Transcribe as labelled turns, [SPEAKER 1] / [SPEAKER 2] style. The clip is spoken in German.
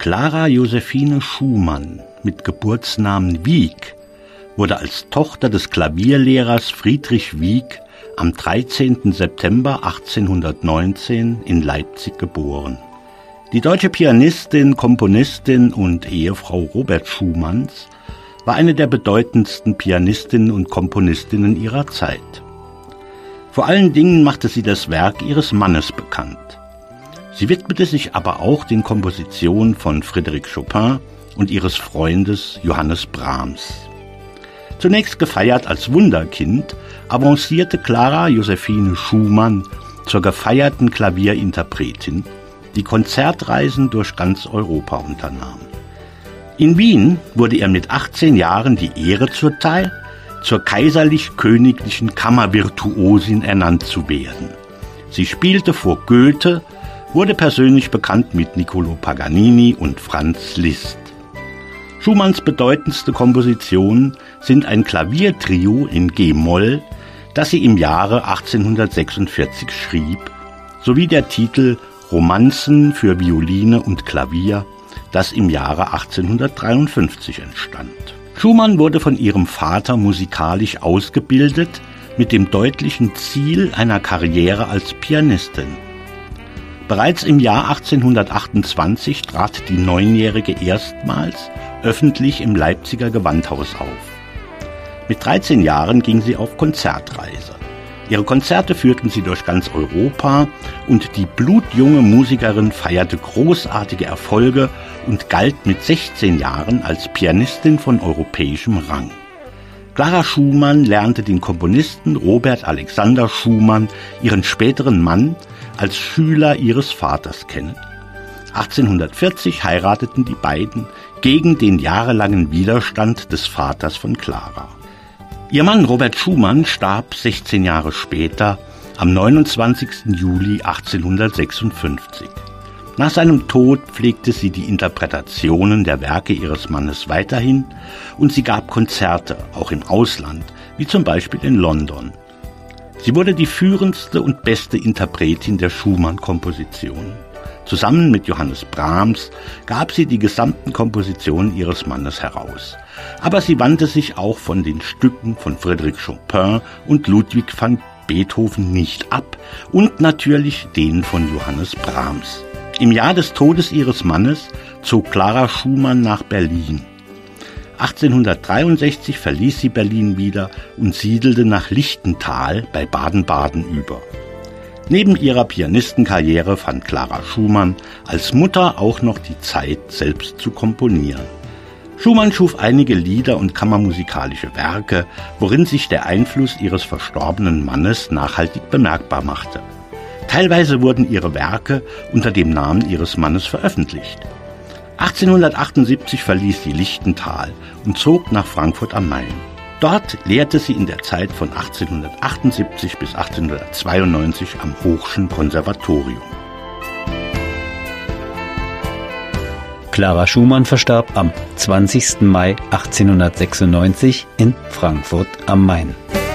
[SPEAKER 1] Clara Josephine Schumann mit Geburtsnamen Wieck wurde als Tochter des Klavierlehrers Friedrich Wieck am 13. September 1819 in Leipzig geboren. Die deutsche Pianistin, Komponistin und Ehefrau Robert Schumanns war eine der bedeutendsten Pianistinnen und Komponistinnen ihrer Zeit. Vor allen Dingen machte sie das Werk ihres Mannes bekannt. Sie widmete sich aber auch den Kompositionen von Frédéric Chopin und ihres Freundes Johannes Brahms. Zunächst gefeiert als Wunderkind, avancierte Clara Josephine Schumann zur gefeierten Klavierinterpretin, die Konzertreisen durch ganz Europa unternahm. In Wien wurde ihr mit 18 Jahren die Ehre zuteil, zur kaiserlich-königlichen Kammervirtuosin ernannt zu werden. Sie spielte vor Goethe, wurde persönlich bekannt mit Niccolò Paganini und Franz Liszt. Schumanns bedeutendste Kompositionen sind ein Klaviertrio in G-Moll, das sie im Jahre 1846 schrieb, sowie der Titel Romanzen für Violine und Klavier, das im Jahre 1853 entstand. Schumann wurde von ihrem Vater musikalisch ausgebildet, mit dem deutlichen Ziel einer Karriere als Pianistin. Bereits im Jahr 1828 trat die Neunjährige erstmals öffentlich im Leipziger Gewandhaus auf. Mit 13 Jahren ging sie auf Konzertreise. Ihre Konzerte führten sie durch ganz Europa und die blutjunge Musikerin feierte großartige Erfolge und galt mit 16 Jahren als Pianistin von europäischem Rang. Clara Schumann lernte den Komponisten Robert Alexander Schumann, ihren späteren Mann, als Schüler ihres Vaters kennen. 1840 heirateten die beiden gegen den jahrelangen Widerstand des Vaters von Clara. Ihr Mann Robert Schumann starb 16 Jahre später, am 29. Juli 1856. Nach seinem Tod pflegte sie die Interpretationen der Werke ihres Mannes weiterhin und sie gab Konzerte, auch im Ausland, wie zum Beispiel in London. Sie wurde die führendste und beste Interpretin der Schumann-Kompositionen. Zusammen mit Johannes Brahms gab sie die gesamten Kompositionen ihres Mannes heraus. Aber sie wandte sich auch von den Stücken von Frédéric Chopin und Ludwig van Beethoven nicht ab und natürlich denen von Johannes Brahms. Im Jahr des Todes ihres Mannes zog Clara Schumann nach Berlin. 1863 verließ sie Berlin wieder und siedelte nach Lichtental bei Baden-Baden über. Neben ihrer Pianistenkarriere fand Clara Schumann als Mutter auch noch die Zeit, selbst zu komponieren. Schumann schuf einige Lieder und kammermusikalische Werke, worin sich der Einfluss ihres verstorbenen Mannes nachhaltig bemerkbar machte. Teilweise wurden ihre Werke unter dem Namen ihres Mannes veröffentlicht. 1878 verließ sie Lichtental und zog nach Frankfurt am Main. Dort lehrte sie in der Zeit von 1878 bis 1892 am Hochschen Konservatorium.
[SPEAKER 2] Clara Schumann verstarb am 20. Mai 1896 in Frankfurt am Main.